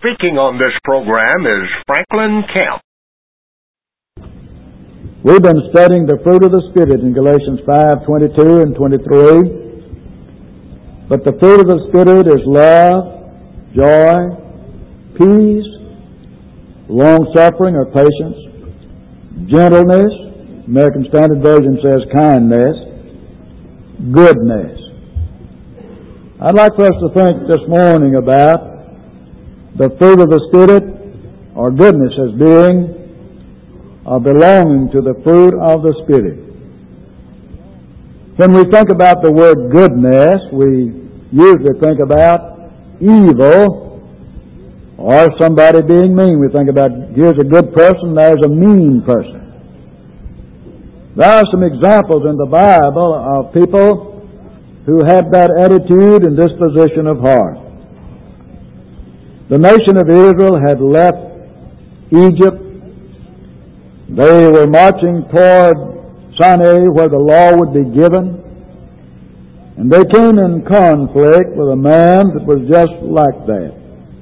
Speaking on this program is Franklin Camp. We've been studying the fruit of the Spirit in Galatians 5:22 and 23. But the fruit of the Spirit is love, joy, peace, long-suffering or patience, gentleness, American Standard Version says kindness, goodness. I'd like for us to think this morning about the fruit of the Spirit or goodness as being or belonging to the fruit of the Spirit. When we think about the word goodness, we usually think about evil or somebody being mean. We think about, here's a good person, there's a mean person. There are some examples in the Bible of people who had that attitude and disposition of heart. The nation of Israel had left Egypt. They were marching toward Sinai where the law would be given. And they came in conflict with a man that was just like that.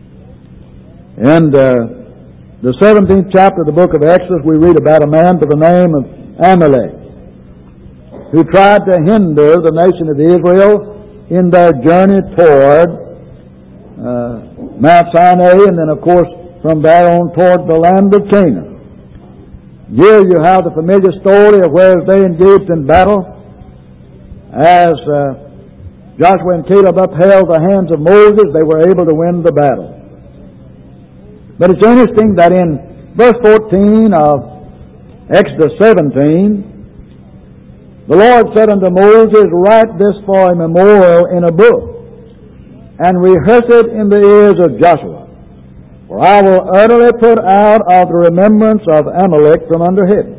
In the 17th chapter of the book of Exodus, we read about a man by the name of Amalek, who tried to hinder the nation of Israel in their journey toward Mount Sinai, and then, of course, from there on toward the land of Canaan. Here you have the familiar story of where they engaged in battle. As Joshua and Caleb upheld the hands of Moses, they were able to win the battle. But it's interesting that in verse 14 of Exodus 17, the Lord said unto Moses, write this for a memorial in a book, and rehearse it in the ears of Joshua. For I will utterly put out of the remembrance of Amalek from under heaven.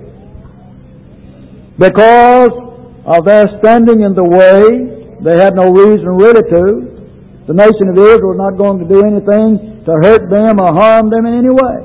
Because of their standing in the way, they had no reason really to. The nation of Israel was not going to do anything to hurt them or harm them in any way.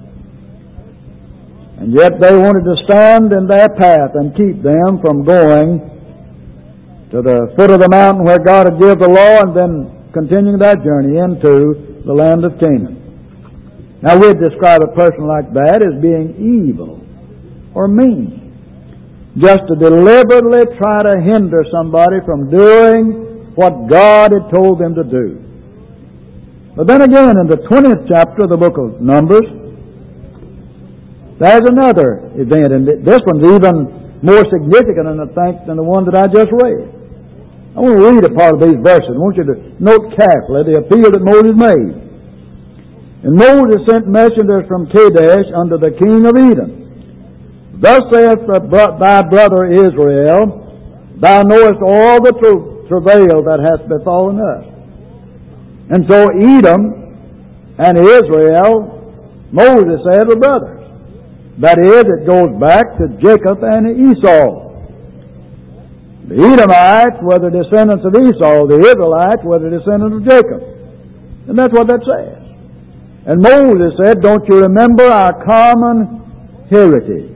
And yet they wanted to stand in their path and keep them from going to the foot of the mountain where God had given the law and then continuing that journey into the land of Canaan. Now we'd describe a person like that as being evil or mean. Just to deliberately try to hinder somebody from doing what God had told them to do. But then again, in the 20th chapter of the book of Numbers, there's another event, and this one's even more significant, I think, than the one that I just read. I want to read a part of these verses. I want you to note carefully the appeal that Moses made. And Moses sent messengers from Kadesh unto the king of Edom. Thus saith thy brother Israel, thou knowest all the travail that hath befallen us. And so Edom and Israel, Moses said, were brothers. That is, it goes back to Jacob and Esau. The Edomites were the descendants of Esau. The Israelites were the descendants of Jacob. And that's what that says. And Moses said, don't you remember our common heritage?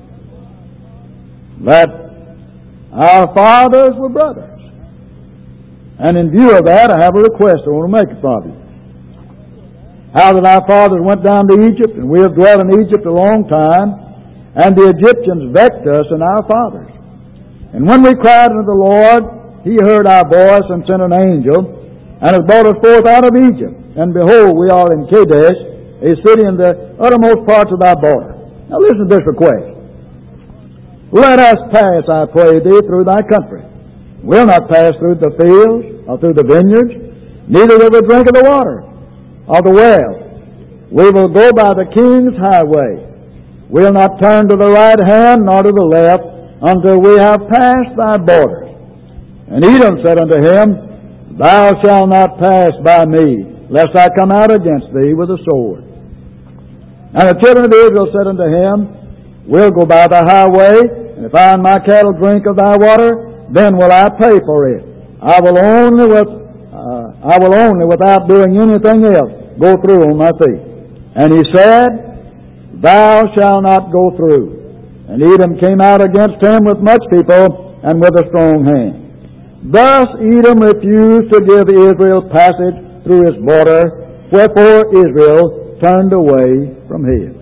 That our fathers were brothers. And in view of that, I have a request I want to make from you. How that our fathers went down to Egypt, and we have dwelt in Egypt a long time, and the Egyptians vexed us and our fathers. And when we cried unto the Lord, He heard our voice and sent an angel, and has brought us forth out of Egypt. And behold, we are in Kadesh, a city in the uttermost parts of thy border. Now listen to this request. Let us pass, I pray thee, through thy country. We'll not pass through the fields or through the vineyards, neither will we drink of the water of the well. We will go by the king's highway. We'll not turn to the right hand nor to the left until we have passed thy borders. And Edom said unto him, Thou shalt not pass by me, lest I come out against thee with a sword. And the children of Israel said unto him, We'll go by the highway, and if I and my cattle drink of thy water, then will I pay for it. I will only, without doing anything else, go through on my feet. And he said, Thou shalt not go through. And Edom came out against him with much people and with a strong hand. Thus Edom refused to give Israel passage through his border wherefore Israel turned away from him.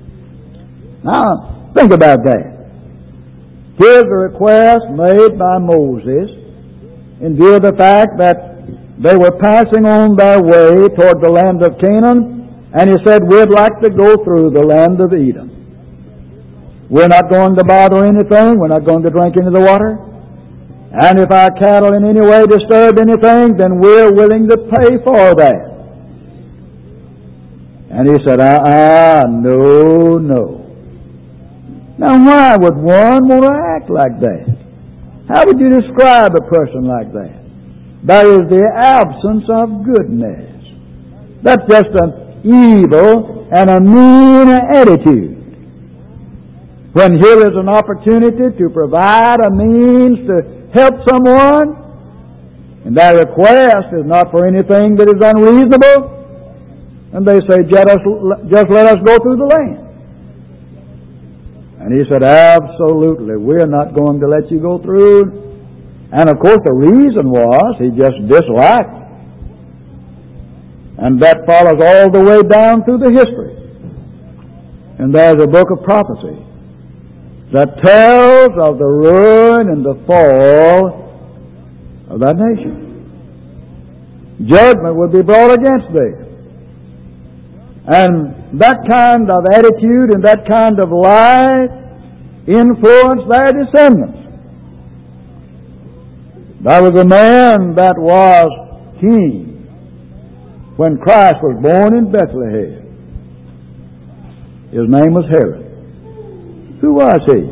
Now, think about that. Here's a request made by Moses in view of the fact that they were passing on their way toward the land of Canaan, and he said, we'd like to go through the land of Edom. We're not going to bother anything. We're not going to drink any of the water. And if our cattle in any way disturb anything, then we're willing to pay for that. And he said, no, no. Now, why would one want to act like that? How would you describe a person like that? That is the absence of goodness. That's just an evil and a mean attitude. When here is an opportunity to provide a means to help someone, and that request is not for anything that is unreasonable, and they say, just let us go through the land. And he said, absolutely, we're not going to let you go through. And of course the reason was he just disliked. And that follows all the way down through the history. And there's a book of prophecy that tells of the ruin and the fall of that nation. Judgment would be brought against them. And that kind of attitude and that kind of life influenced their descendants. There was a man that was king when Christ was born in Bethlehem. His name was Herod. Who was he?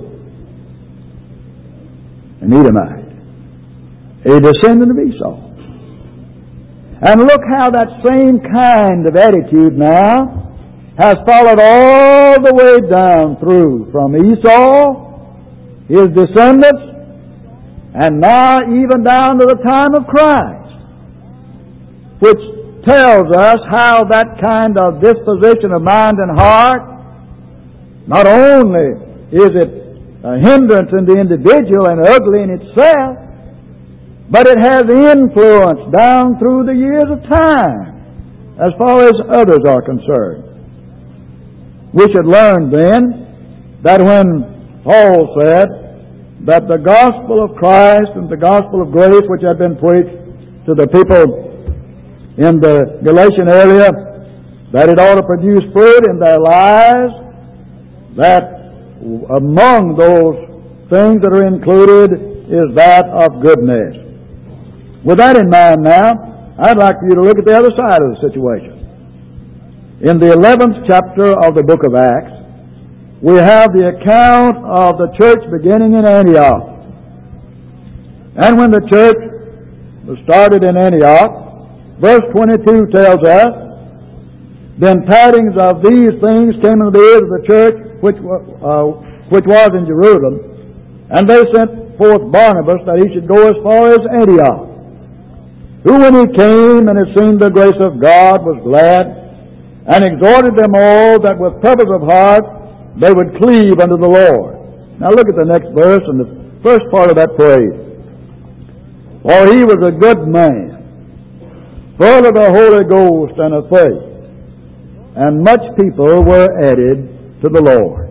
An Edomite, a descendant of Esau. And look how that same kind of attitude now has followed all the way down through from Esau, his descendants, and now even down to the time of Christ, which tells us how that kind of disposition of mind and heart, not only is it a hindrance in the individual and ugly in itself, but it has influence down through the years of time as far as others are concerned. We should learn then that when Paul said that the gospel of Christ and the gospel of grace which had been preached to the people in the Galatian area, that it ought to produce fruit in their lives, that among those things that are included is that of goodness. With that in mind now, I'd like for you to look at the other side of the situation. In the 11th chapter of the book of Acts, we have the account of the church beginning in Antioch. And when the church was started in Antioch, verse 22 tells us, then tidings of these things came into the ears of the church which was in Jerusalem, and they sent forth Barnabas that he should go as far as Antioch, who when he came and had seen the grace of God was glad, and exhorted them all that with purpose of heart they would cleave unto the Lord. Now look at the next verse and the first part of that phrase. For he was a good man, full of the Holy Ghost and of faith, and much people were added to the Lord.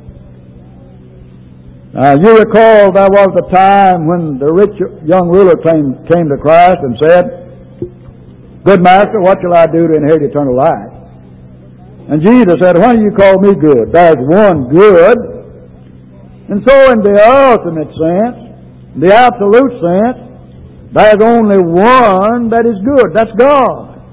Now you recall there was a time when the rich young ruler came to Christ and said, Good Master, what shall I do to inherit eternal life? And Jesus said, Why do you call me good? There's one good. And so in the ultimate sense, the absolute sense, there's only one that is good. That's God.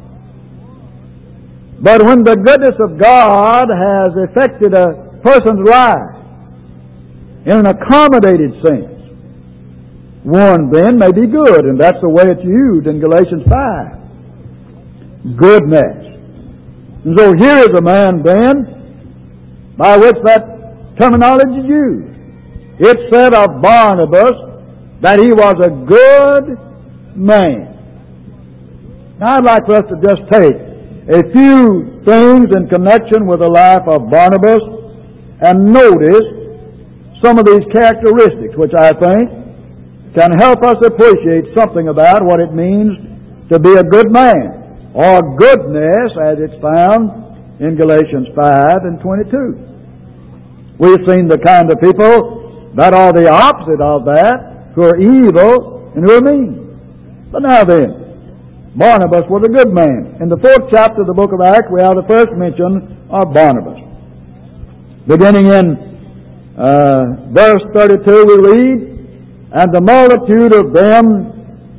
But when the goodness of God has affected a person's life in an accommodated sense, one then may be good, and that's the way it's used in Galatians 5. Goodness. And so here is a man then by which that terminology is used. It said of Barnabas that he was a good man. Now I'd like for us to just take a few things in connection with the life of Barnabas and notice some of these characteristics which I think can help us appreciate something about what it means to be a good man. or goodness as it's found in Galatians 5 and 22. We've seen the kind of people that are the opposite of that, who are evil and who are mean. But now then, Barnabas was a good man. In the 4th chapter of the book of Acts, we have the first mention of Barnabas. Beginning in verse 32, we read, And the multitude of them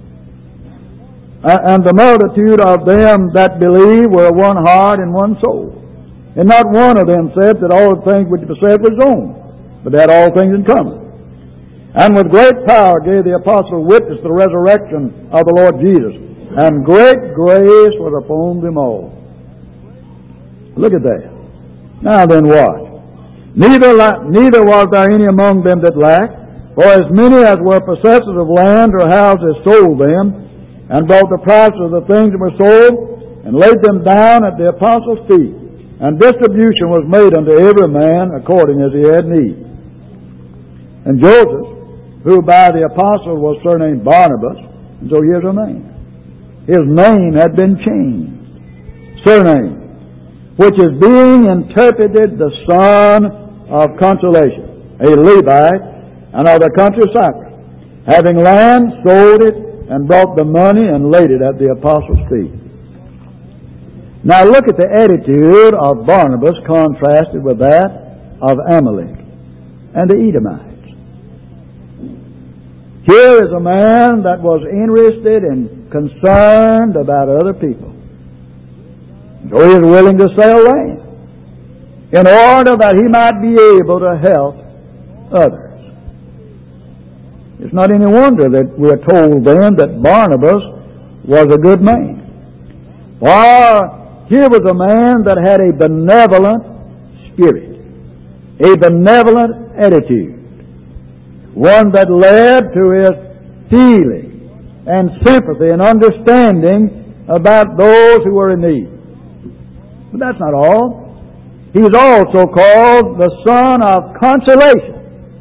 that believed were one heart and one soul. And not one of them said that all the things which were said was his own, but they had all things in common. And with great power gave the apostle witness to the resurrection of the Lord Jesus, and great grace was upon them all. Look at that. Now then what? Neither was there any among them that lacked, for as many as were possessors of land or houses sold them, and brought the price of the things that were sold, and laid them down at the apostles' feet. And distribution was made unto every man according as he had need. And Joseph, who by the apostle was surnamed Barnabas, and so here's a name. His name had been changed. Surname, which is being interpreted the son of consolation, a Levite, and of the country of Cyprus, having land, sold it, and brought the money and laid it at the apostles' feet. Now look at the attitude of Barnabas contrasted with that of Amalek and the Edomites. Here is a man that was interested and concerned about other people. So he is willing to sell land in order that he might be able to help others. It's not any wonder that we are told then that Barnabas was a good man. For here was a man that had a benevolent spirit, a benevolent attitude, one that led to his feeling and sympathy and understanding about those who were in need. But that's not all. He's also called the son of consolation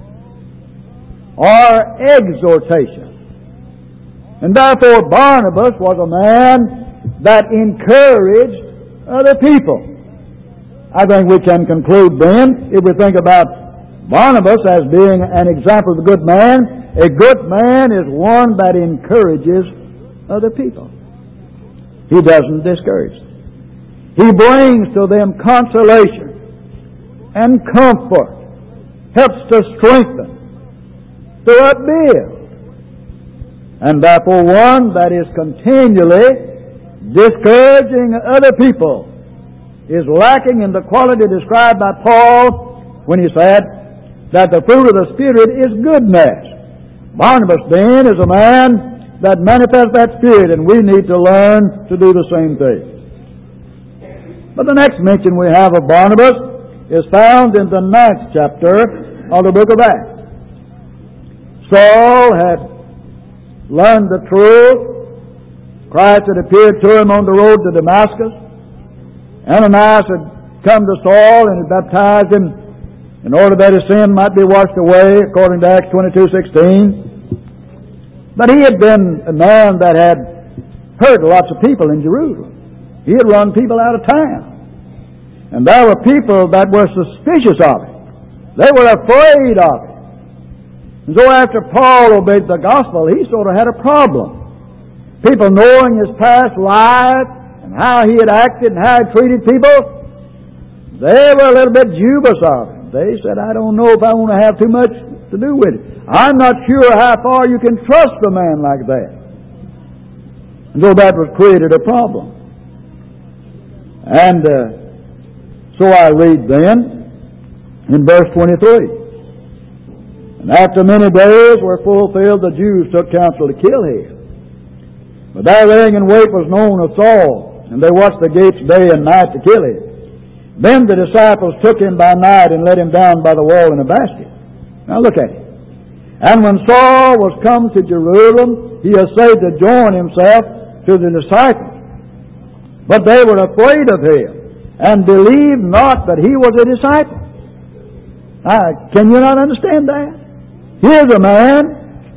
or exhortation. And therefore Barnabas was a man that encouraged other people. I think we can conclude then, if we think about Barnabas as being an example of a good man is one that encourages other people. He doesn't discourage them. He brings to them consolation and comfort, helps to strengthen, to upbuild, and therefore one that is continually discouraging other people is lacking in the quality described by Paul when he said that the fruit of the Spirit is goodness. Barnabas then is a man that manifests that Spirit, and we need to learn to do the same thing. But the next mention we have of Barnabas is found in the 9th chapter of the book of Acts. Saul had learned the truth. Christ had appeared to him on the road to Damascus. Ananias had come to Saul and had baptized him in order that his sin might be washed away, according to Acts 22:16. But he had been a man that had hurt lots of people in Jerusalem. He had run people out of town. And there were people that were suspicious of him. They were afraid of him. And so after Paul obeyed the gospel, he sort of had a problem. People knowing his past life and how he had acted and how he treated people, they were a little bit dubious of him. They said, I don't know if I want to have too much to do with it. I'm not sure how far you can trust a man like that. And so that was created a problem. And so I read then in verse 23. And after many days were fulfilled, the Jews took counsel to kill him. But their laying in wait was known of Saul, and they watched the gates day and night to kill him. Then the disciples took him by night and let him down by the wall in a basket. Now look at it. And when Saul was come to Jerusalem, he essayed to join himself to the disciples. But they were afraid of him, and believed not that he was a disciple. Can you not understand that? Here's a man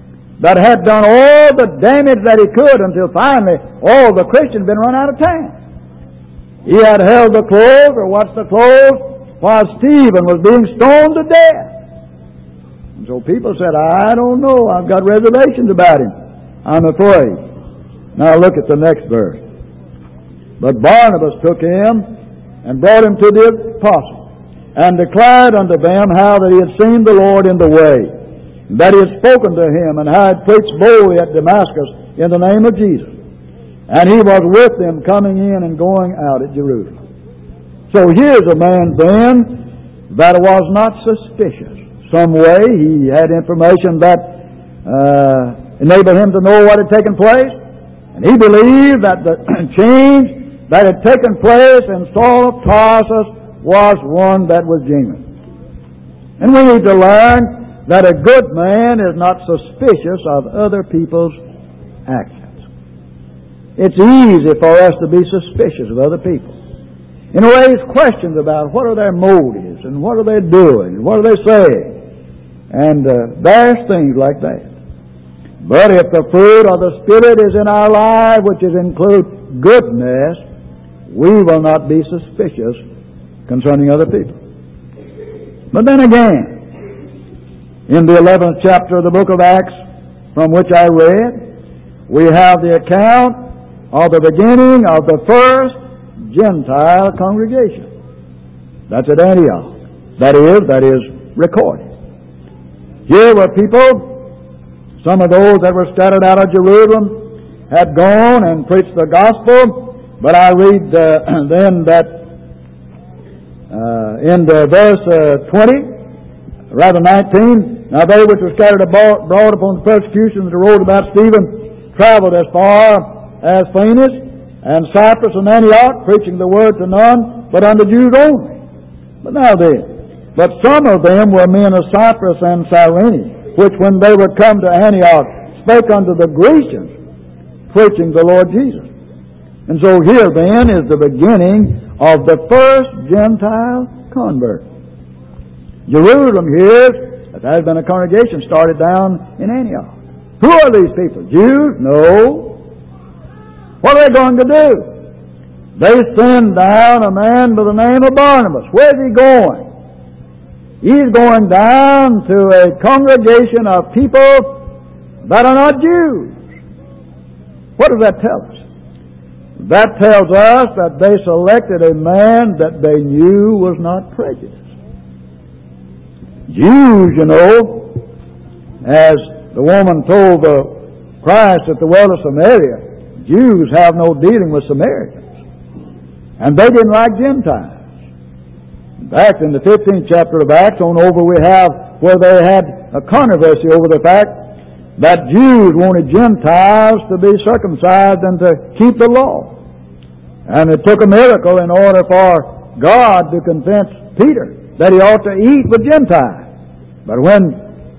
that had done all the damage that he could until finally all the Christians had been run out of town. He had held the clothes or watched the clothes while Stephen was being stoned to death. And so people said, I don't know, I've got reservations about him, I'm afraid. Now look at the next verse. But Barnabas took him and brought him to the apostles, and declared unto them how that he had seen the Lord in the way, that he had spoken to him, and how he had preached boldly at Damascus in the name of Jesus. And he was with them coming in and going out at Jerusalem. So here's a man then that was not suspicious. Some way he had information that enabled him to know what had taken place, and he believed that the change that had taken place in Saul of Tarsus was one that was genuine. And we need to learn that a good man is not suspicious of other people's actions. It's easy for us to be suspicious of other people and raise questions about what are their motives and what are they doing and what are they saying, and there's things like that. But if the fruit of the Spirit is in our life, which is include goodness, we will not be suspicious concerning other people. But then again, in the 11th chapter of the book of Acts, from which I read, we have the account of the beginning of the first Gentile congregation. That's at Antioch. That is recorded. Here were people, some of those that were scattered out of Jerusalem had gone and preached the gospel. But I read then that in the verse 19, now they which were scattered abroad upon the persecution that arose about Stephen traveled as far as Phoenix and Cyprus and Antioch, preaching the word to none but unto Jews only. But now then, but some of them were men of Cyprus and Cyrene, which when they were come to Antioch spake unto the Grecians, preaching the Lord Jesus. And so here then is the beginning of the first Gentile convert. Jerusalem hears that there has been a congregation started down in Antioch. Who are these people? Jews? No. What are they going to do? They send down a man by the name of Barnabas. Where's he going? He's going down to a congregation of people that are not Jews. What does that tell us? That tells us that they selected a man that they knew was not prejudiced. Jews, you know, as the woman told Christ at the well of Samaria, Jews have no dealing with Samaritans. And they didn't like Gentiles. In fact, in the 15th chapter of Acts on over we have where they had a controversy over the fact that Jews wanted Gentiles to be circumcised and to keep the law. And it took a miracle in order for God to convince Peter that he ought to eat with Gentiles. But when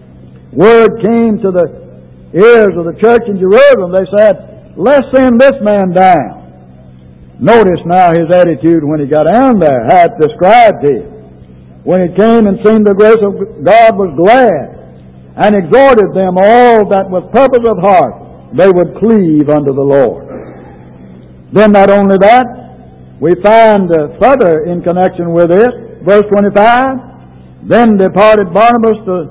word came to the ears of the church in Jerusalem, they said, let's send this man down. Notice now his attitude when he got down there, how it's described here. When he came and seen the grace of God, was glad, and exhorted them all that with purpose of heart they would cleave unto the Lord. Then not only that, we find further in connection with this, verse 25, then departed Barnabas to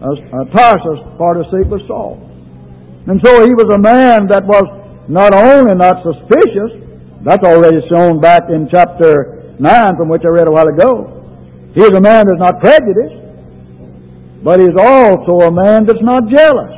Tarsus for to seek with Saul. And so he was a man that was not only not suspicious, that's already shown back in chapter 9 from which I read a while ago. He is a man that's not prejudiced, but he's also a man that's not jealous.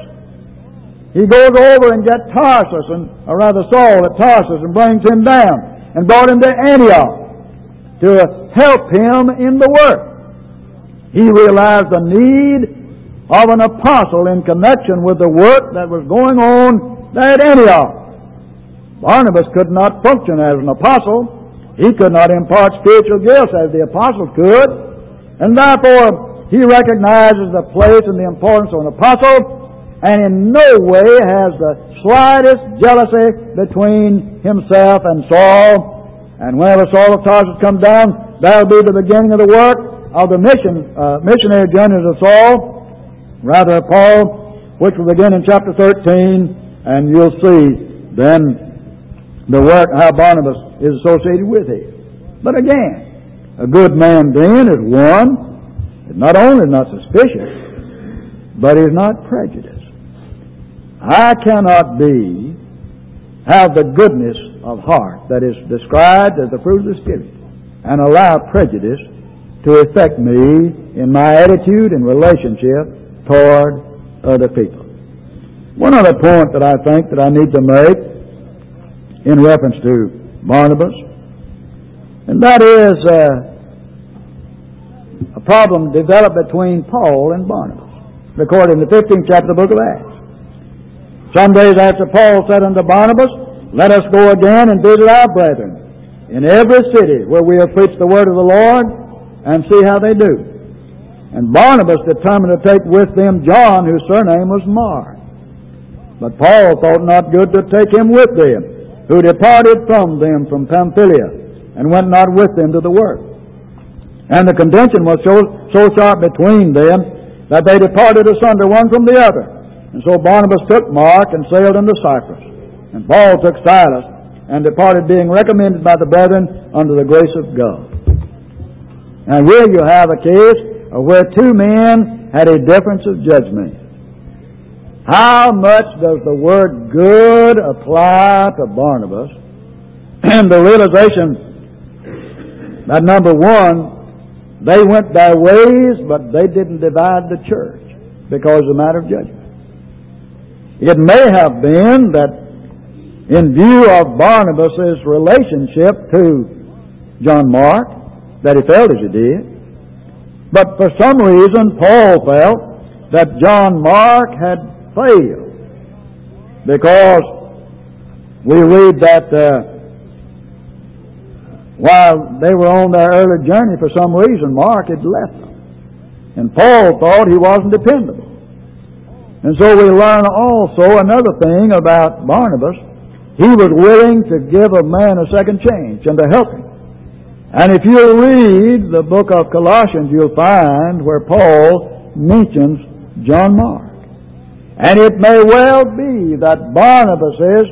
He goes over and gets Tarsus, or rather Saul at Tarsus, and brings him down and brought him to Antioch to help him in the work. He realized the need of an apostle in connection with the work that was going on there at Antioch. Barnabas could not function as an apostle. He could not impart spiritual gifts as the apostle could, and therefore he recognizes the place and the importance of an apostle, and in no way has the slightest jealousy between himself and Saul. And whenever Saul of Tarsus comes down, that'll be the beginning of the work of the missionary journeys of Saul, rather Paul, which will begin in chapter 13, and you'll see then the work, how Barnabas is associated with him. But again, a good man then is one that not only is not suspicious, but is not prejudiced. I cannot have the goodness of heart that is described as the fruit of the Spirit and allow prejudice to affect me in my attitude and relationship toward other people. One other point that I think that I need to make in reference to Barnabas, and that is a problem developed between Paul and Barnabas, recorded in the 15th chapter of the book of Acts. Some days after, Paul said unto Barnabas, Let us go again and visit our brethren in every city where we have preached the word of the Lord, and see how they do. And Barnabas determined to take with them John, whose surname was Mark. But Paul thought not good to take him with them, who departed from them from Pamphylia, and went not with them to the work. And the contention was so sharp between them that they departed asunder one from the other. And so Barnabas took Mark and sailed into Cyprus. And Paul took Silas and departed, being recommended by the brethren unto the grace of God. Now here you have a case where two men had a difference of judgment. How much does the word good apply to Barnabas? And the realization that, number one, they went their ways, but they didn't divide the church because of the matter of judgment. It may have been that in view of Barnabas' relationship to John Mark, that he felt as he did. But for some reason, Paul felt that John Mark had failed, because we read that while they were on their early journey, for some reason, Mark had left them. And Paul thought he wasn't dependable. And so we learn also another thing about Barnabas. He was willing to give a man a second chance and to help him. And if you read the book of Colossians, you'll find where Paul mentions John Mark. And it may well be that Barnabas'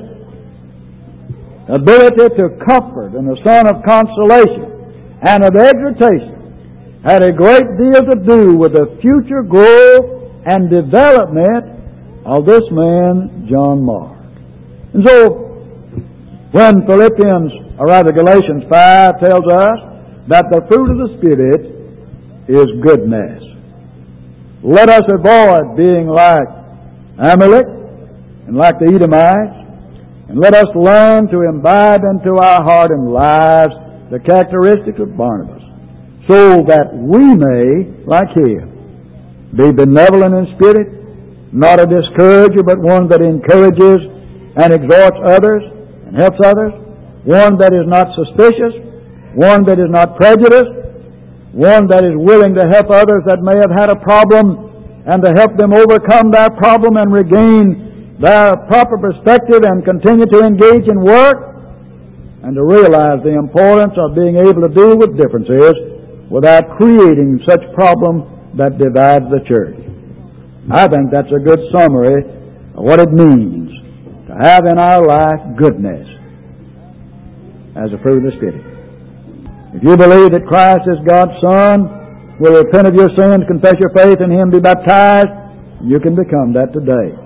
ability to comfort and a son of consolation and of exhortation had a great deal to do with the future growth and development of this man, John Mark. And so, when Galatians 5 tells us that the fruit of the Spirit is goodness, let us avoid being like Amalek and like the Edomites, and let us learn to imbibe into our heart and lives the characteristics of Barnabas, so that we may, like him, be benevolent in spirit, not a discourager, but one that encourages and exhorts others and helps others, one that is not suspicious, one that is not prejudiced, one that is willing to help others that may have had a problem and to help them overcome their problem and regain their proper perspective and continue to engage in work, and to realize the importance of being able to deal with differences without creating such problem that divides the church. I think that's a good summary of what it means to have in our life goodness as a fruit of the Spirit. If you believe that Christ is God's Son, will repent of your sins, confess your faith in Him, be baptized, you can become that today.